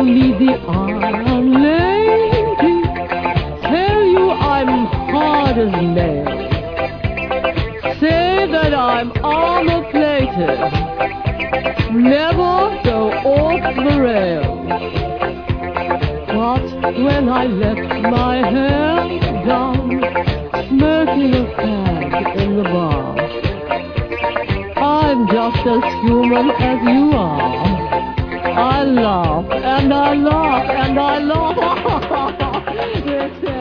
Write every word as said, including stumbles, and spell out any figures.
me the iron lady, tell you I'm hard as nails, say that I'm armor-plated, never go off the rails. But when I left my hair down, smoking a fag in the bar, I'm just as human as you are. I laugh, and I laugh, and I laugh.